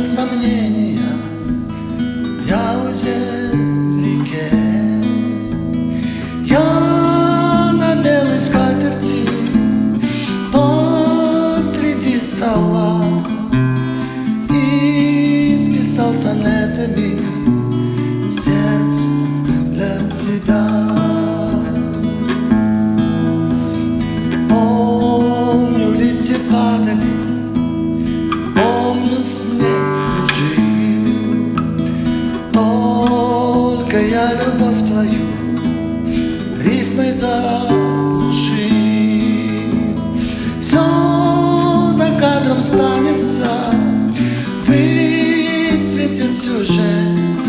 сомнения, я уже в реке. Я на белой скатерти посреди стола и списал сонетами сердце для тебя. Помню, листья падали, помню, снег кружил. Только я любовь твою рифмой заглушил. Все за кадром станется, выцветит сюжет.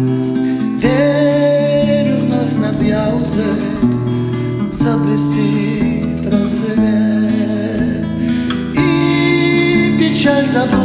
Верю, вновь над Яузой заблестит рассвет, и печаль забудет.